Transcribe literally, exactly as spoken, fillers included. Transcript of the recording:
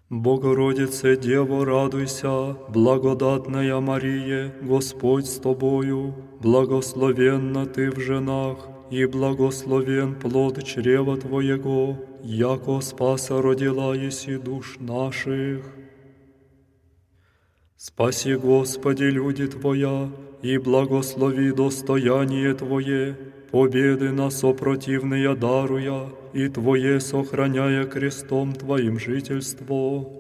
Богородице, Дево, радуйся, благодатная Мария, Господь с тобою, благословенна ты в женах, и благословен плод чрева Твоего, яко Спаса родила еси душ наших. Спаси, Господи, люди Твоя, и благослови достояние Твое, победы на сопротивные даруя, и Твое сохраняя крестом Твоим жительство.